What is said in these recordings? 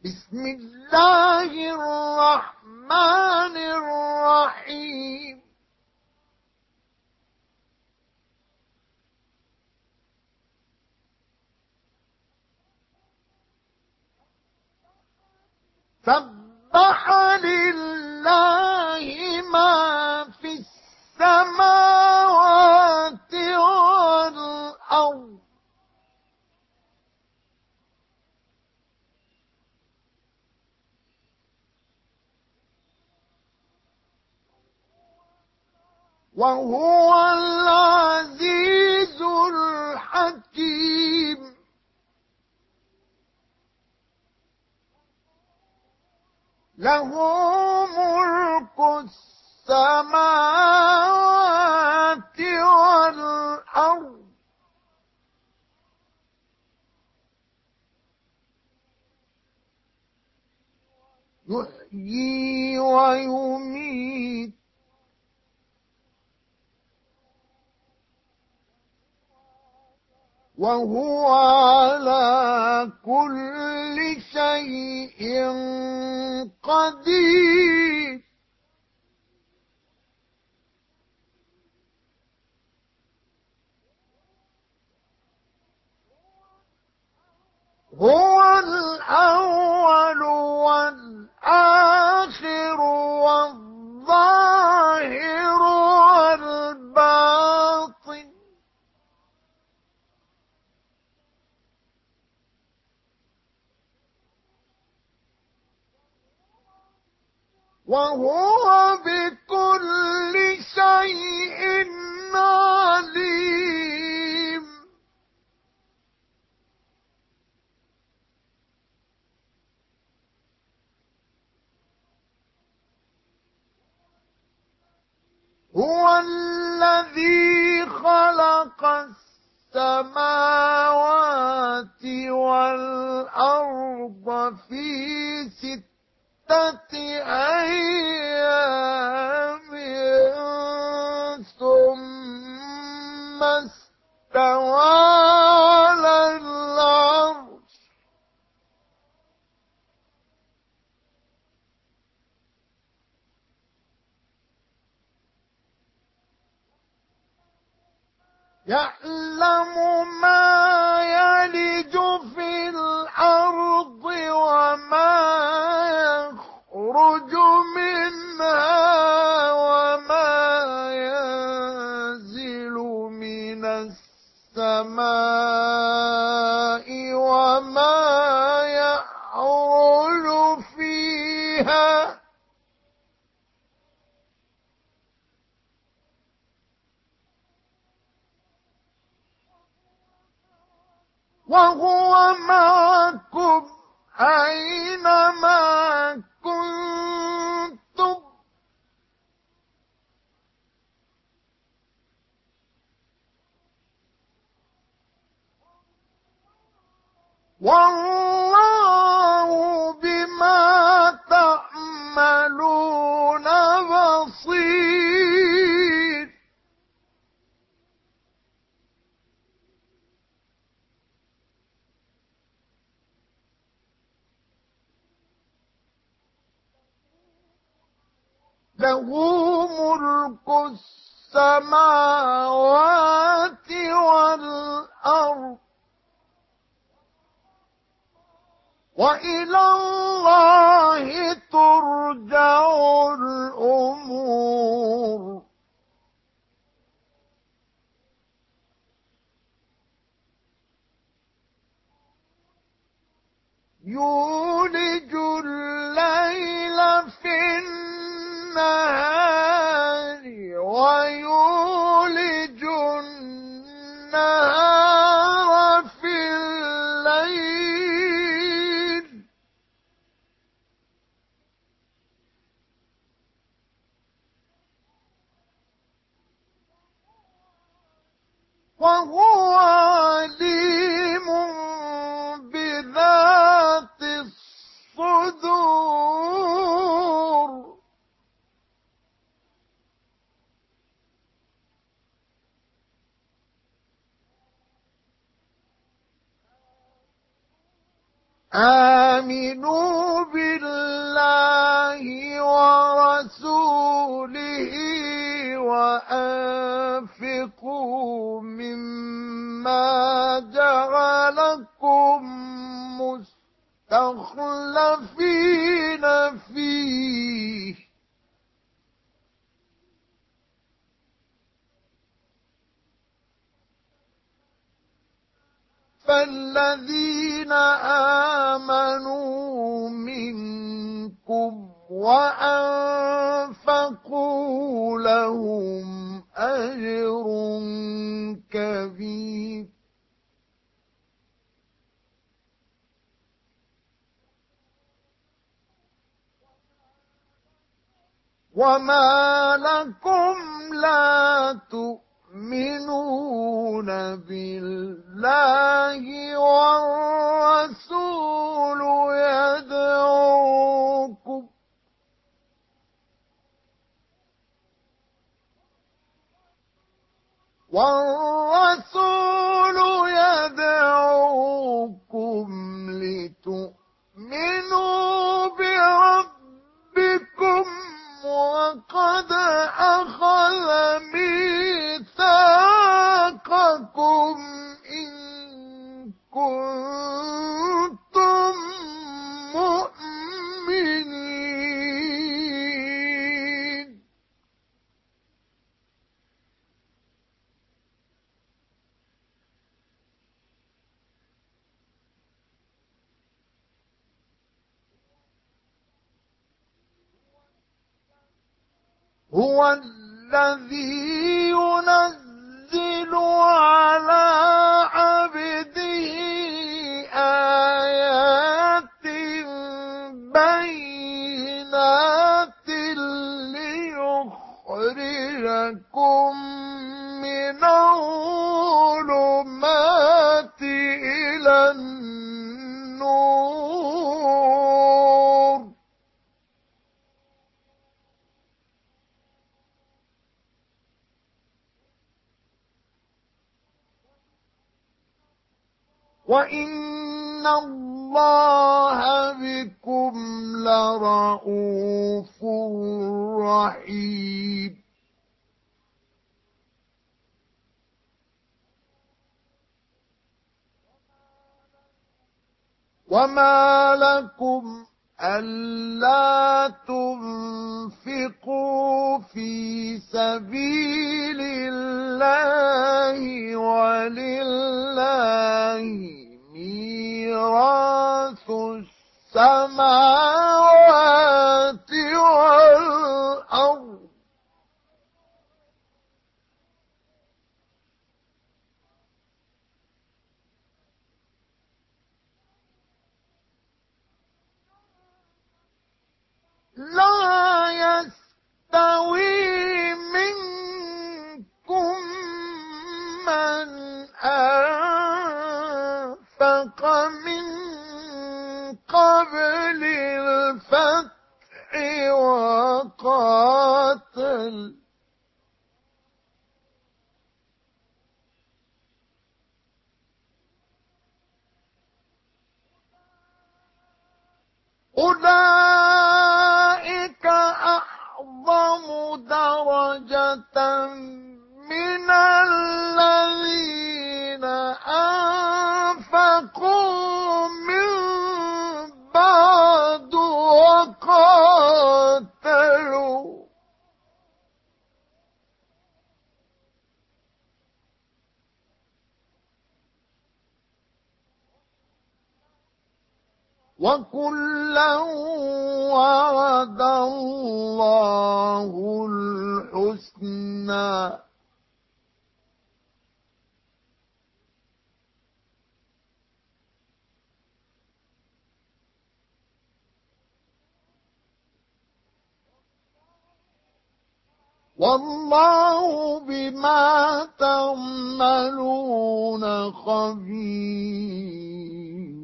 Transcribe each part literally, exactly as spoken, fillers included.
بسم الله الرحمن الرحيم سبح لله ما في السماوات والأرض وهو العزيز الحكيم له ملك السماوات والأرض يحيي ويميت وهو على كل شيء قدير هو الأول والآخر والظاهر والباطن وهو بكل شيء عليم هو الذي خلق السماوات والأرض في ستة أيام ثم استوى على العرش يعلم ما يلج في الأرض وما يخرج منها وما ينزل من السماء وما يعرج فيها وهو معكم أينما كنتم والله بما تعملون بصير له ملك السماوات والأرض وإلى الله ترجع الأمور يولج الليل في النهار ويولج النهار في الليل وهو عليم بذات الصدور آمنوا بالله ورسوله وأنفقوا مما جعلكم مستخلفين فيه فالذين آمنوا منكم وأنفقوا لهم أجر كبير وما لكم لا تؤمنون بالله والرسول يدعوكم والرسول يدعوكم لتؤمنوا بربكم وقد أخذ ميثاقكم إن كنتم مؤمنين هو الذي ينزل على عبده آيات بينات ليخرجكم من الظلمات إلى النور وإن الله بكم لرءوف رحيم وما لكم ألا تنفقوا في سبيل الله ولله ميراث السماوات والأرض لا يستوي منكم من أنفق من قبل الفتح وقاتل أولئك أعظم درجة من الذين أنفقوا من بعد وقاتلوا وكلا وعد الله الحسنى والله بما تعملون خبير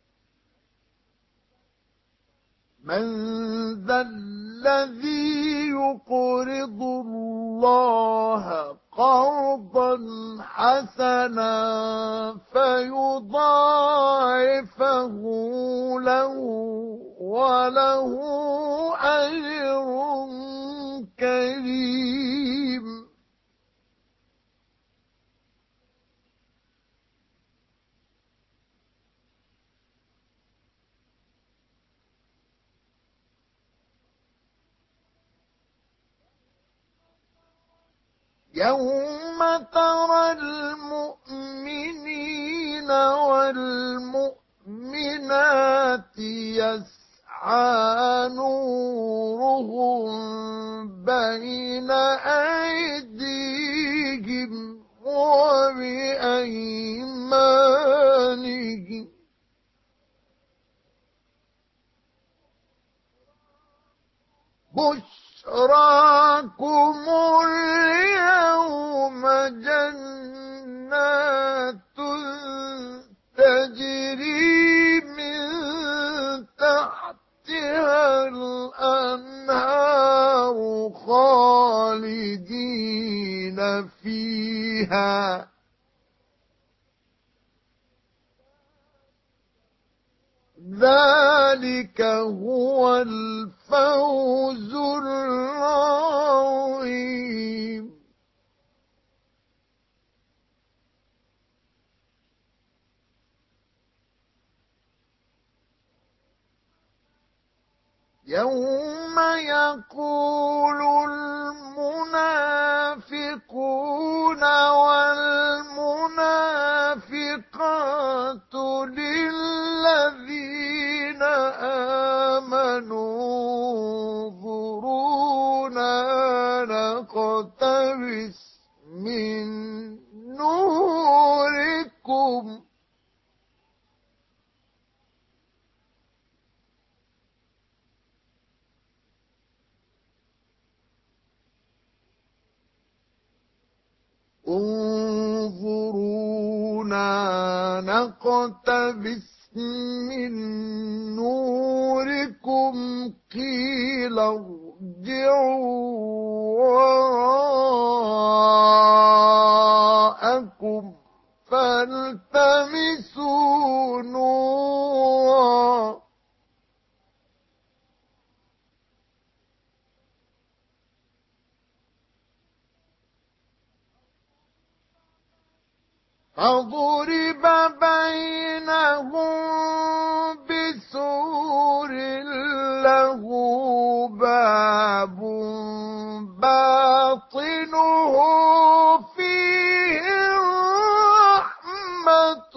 من ذا الذي يقرضوا الله قرضا حسنا فيضاعفه له وله أجر كريم. يوم ترى المؤمنين والمؤمنات يسعى نورهم بين أيديهم وبأيمانهم بشراكم اليوم جنات تجري من تحتها الأنهار خالدين فيها ذلك هو الفوز العظيم. يوم يقول المنافقون والمنافقات للذين آمنوا انظرونا نقتبس من نوركم انظرونا نقتبس من نوركم قيل ارجعوا وراءكم فالتمسوا نورا فضرب بينهم بسور له باب باطنه فيه الرحمة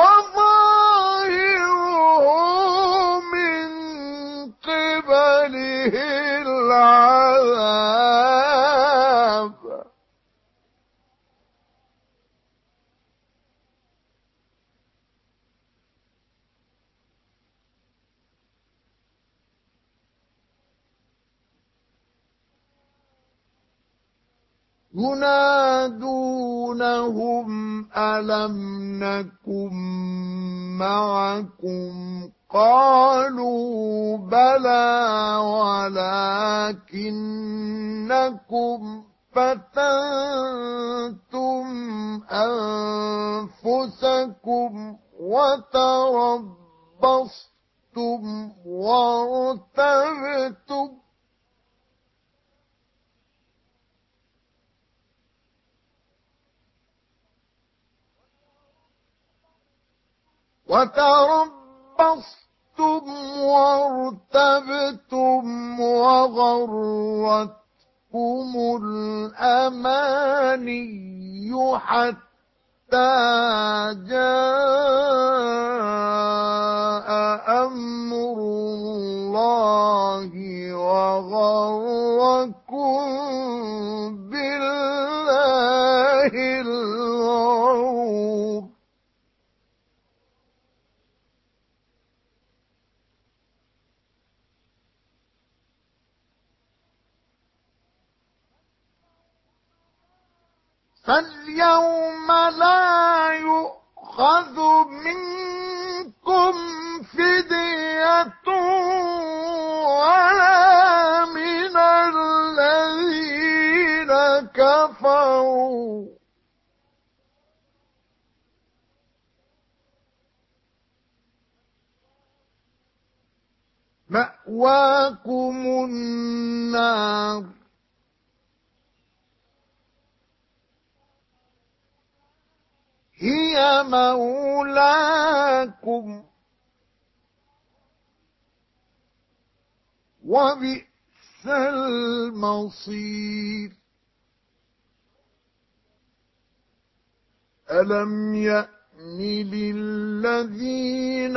وظاهره من قبله العذاب. ينادونهم ألم نكن معكم قالوا بلى ولكنكم فتنتم أنفسكم وتربصتم وارتبتم وتربصتم وارتبتم وغرتكم الأماني حتى جاء أمر الله وغركم بالله الغرور. فاليوم لا يؤخذ منكم فدية ولا من الذين كفروا مأواكم النار هي مولاكم وبئس المصير ألم يأن للذين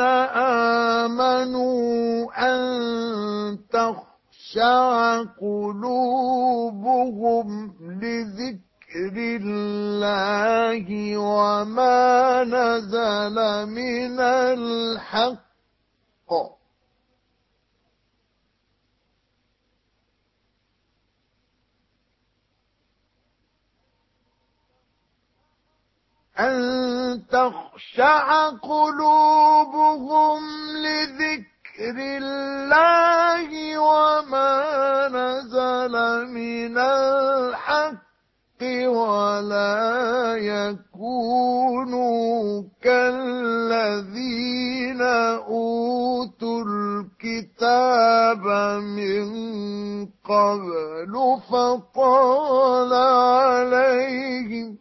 آمنوا أن تخشع قلوبهم لذكر الله وما نزل من الحق أن تخشع قلوبهم لذكر الله وما نزل من الحق ولا يكونوا كالذين أوتوا الكتاب من قبل فطال عليهم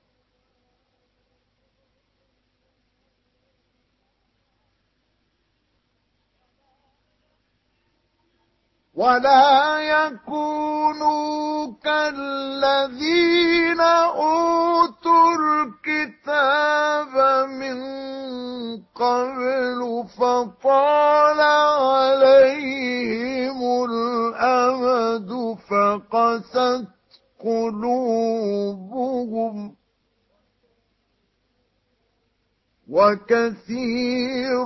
ولا يكونوا كالذين أوتوا الكتاب من قبل فطال عليهم الأمد فقست قلوبهم وكثير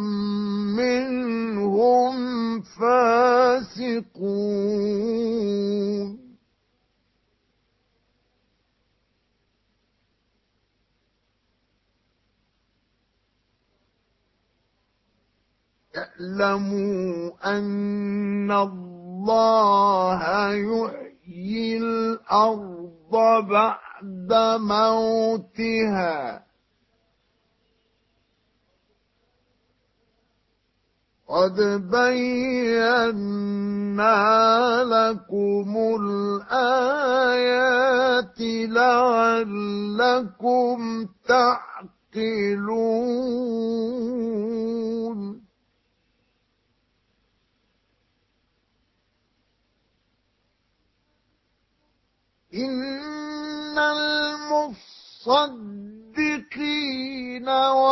منهم فاسقون اعلموا أن الله يحيي الأرض بعد موتها قد بينا لكم الآيات لعلكم تعقلون إن المصدقين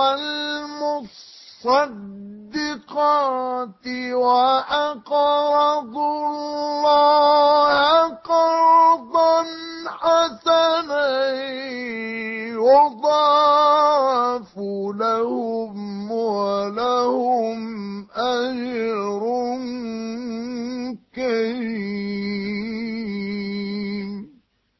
والمصدقات وأقرضوا الله قرضا حسنا يضاعف لهم ولهم أجر كريم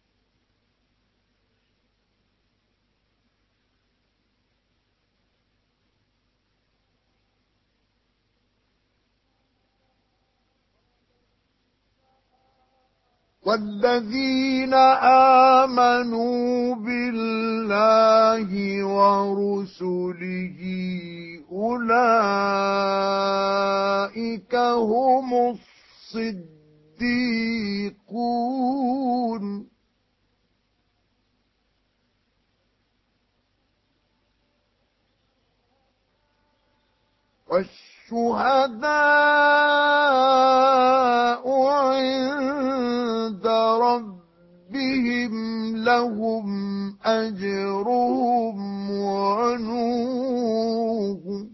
والذين آمنوا بالله ورسله أولئك هم الصديقون والشهداء عند ربهم لهم أجرهم ونورهم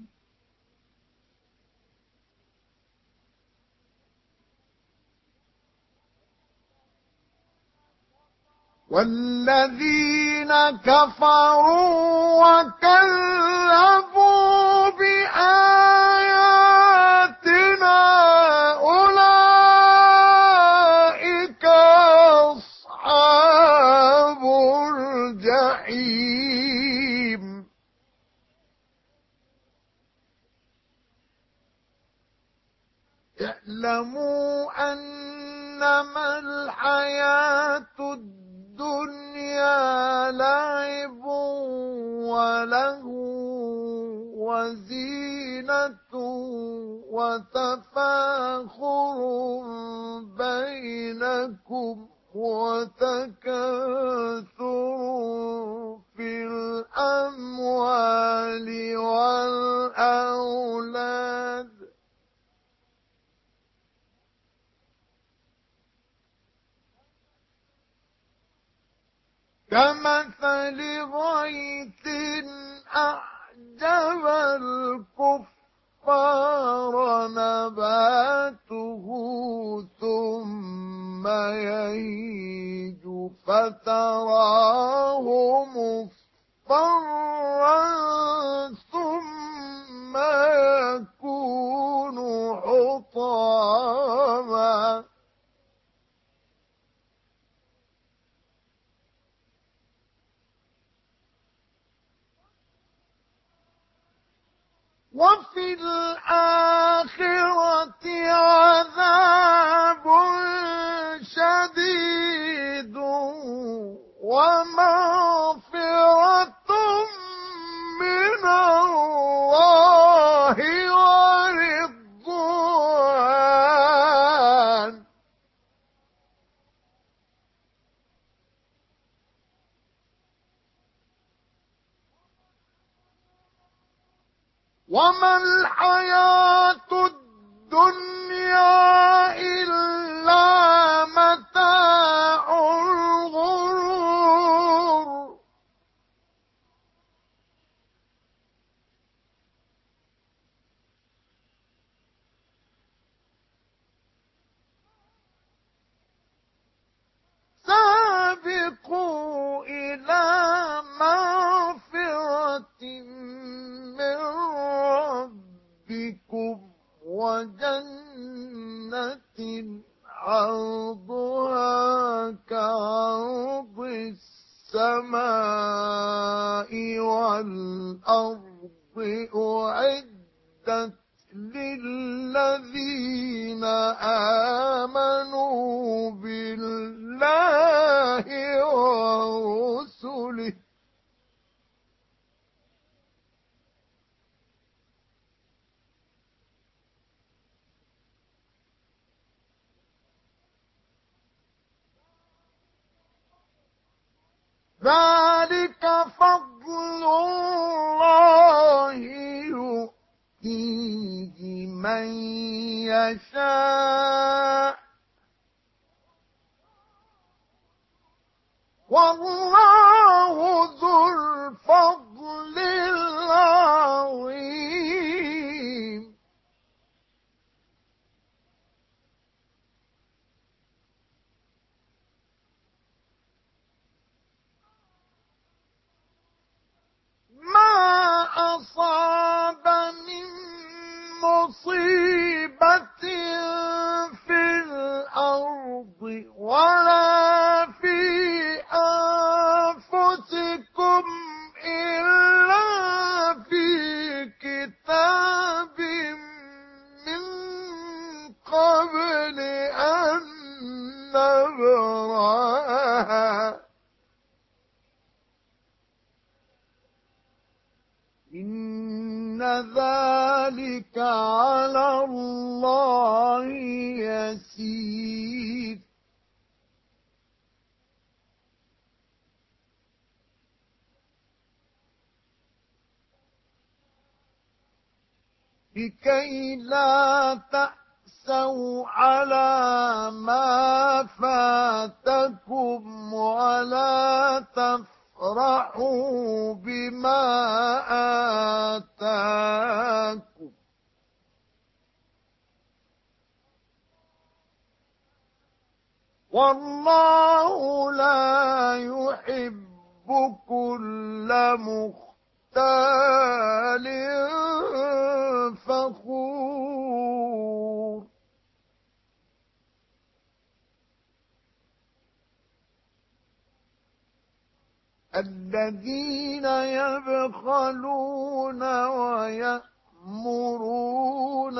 والذين كفروا وكذبوا بآياتنا أولئك أصحاب الجحيم اعلموا أنما الحياة الدنيا لعب ولهو وزينة وتفاخر بينكم وتكاثر في الأموال والأولاد كمثل غيث أعجب الكفار نباته ثم يهيج فتراه مصفرا ثم يكون حطاما وفي الآخرة عذاب شديد ومغفرة من الله ورضوان وما الحياة الدنيا إلا متاع الغرور سابقوا إلى مغفرة من ربكم وجنة عرضها كعرض السماء والأرض أعدت للذين آمنوا بالله ورسله ذلك فضل الله يؤتيه من يشاء والله ذو الفضل العظيم ما أصاب من مصيبة في الأرض ولا في أنفسكم إلا في كتاب من قبل أن نبرأها إن ذلك على الله يسير لكي لا تأسوا على ما فاتكم ولا تفرحوا بما آتاكم والله لا يحب كل مختال فخور الذين يبخلون ويأمرون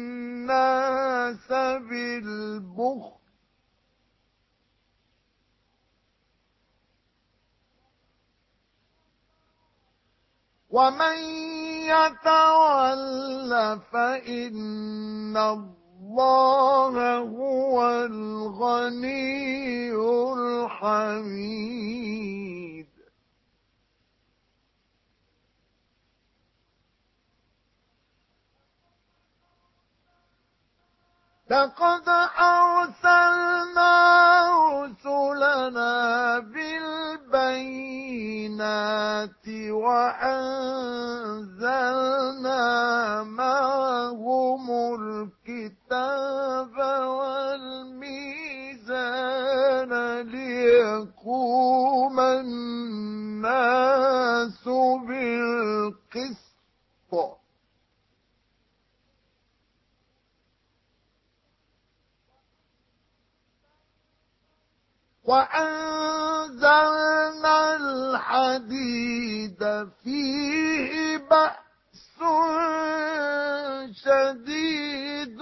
الناس بالبخل ومن يتول فإن الله هو الغني الحميد. لقد أرسلنا رسلنا بالبينات وأنزلنا معهم الكتاب والميزان ليقوم الناس بالقسط وأنزلنا الحديد فيه بأس شديد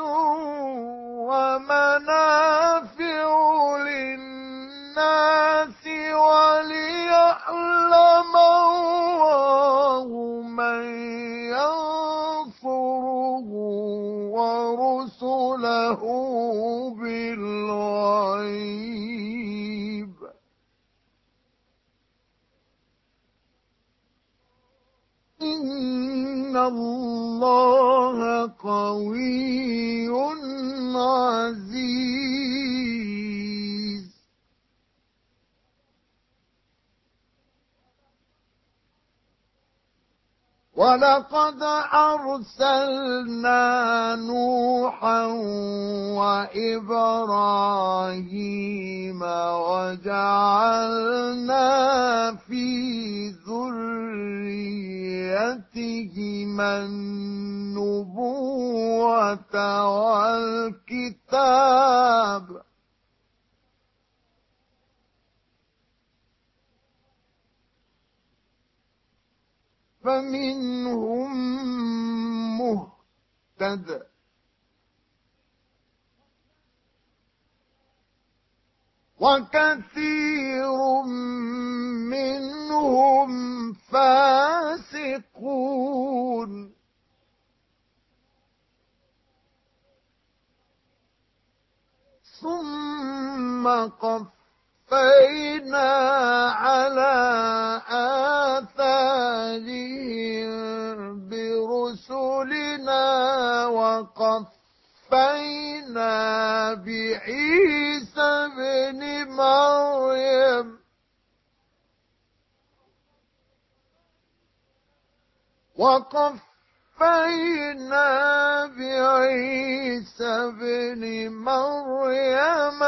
ومنافع للناس وليعلم الله من ينصره ورسله بالغيب. إن الله قوي عزيز. ولقد أرسلنا نوحا وإبراهيم وجعلنا في ذريتهما النبوة والكتاب فمنهم مهتد وكثير منهم فاسقون. ثم قفينا على آثارهم برسلنا وقفينا بعيسى ابن مريم وقفينا بعيسى ابن مريم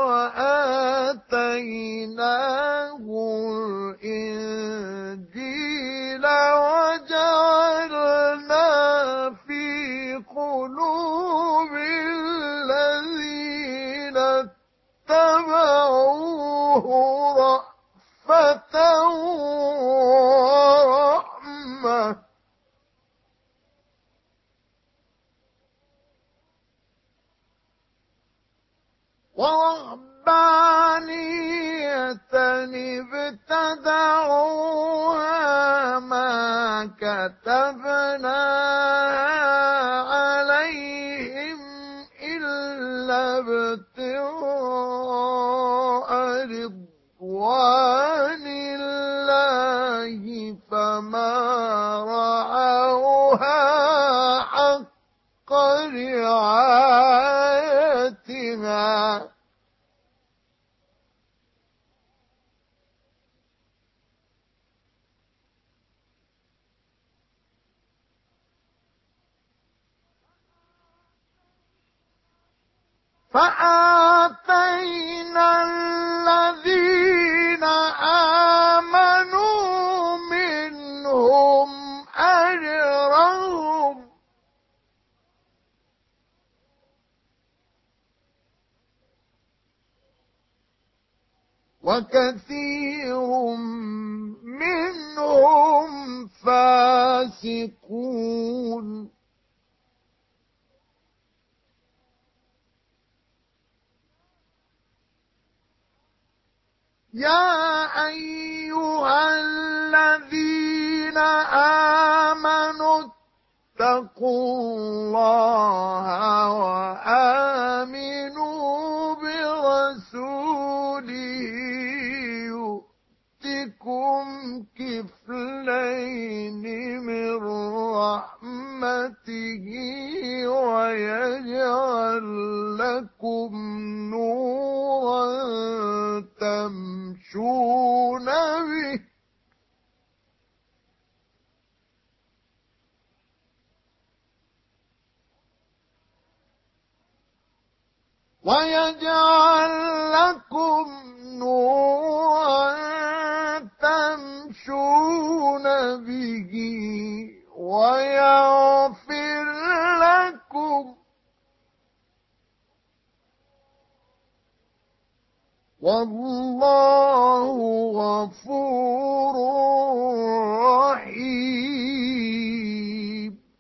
وآتيناه الإنجيل وجعلنا في قلوب الذين اتبعوه رأفة ورحمة ورهبانية ابتدعوها ما كتبناها عليهم إلا ابتغاء رضوان الله فما رعوها حق رعايتها فآتينا الذين آمنوا منهم أجرهم وكثير منهم فاسقون. يا أيها الذين واتقوا الله وآمنوا برسوله يؤتكم كفلين من رحمته ويجعل لكم نورا تمشون به ويجعل لكم نورا تمشون به ويغفر لكم والله غفور رحيم.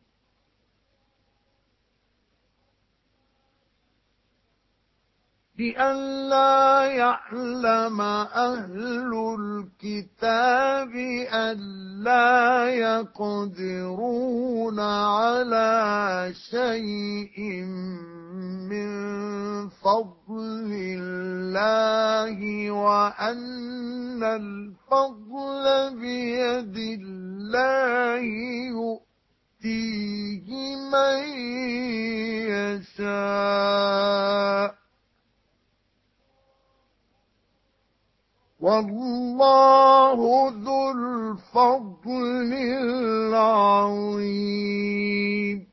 لئلا يعلم أهل الكتاب ألا يقدرون على شيء من فضل الله وأن الفضل بيد الله يؤتيه من يشاء والله ذو الفضل العظيم.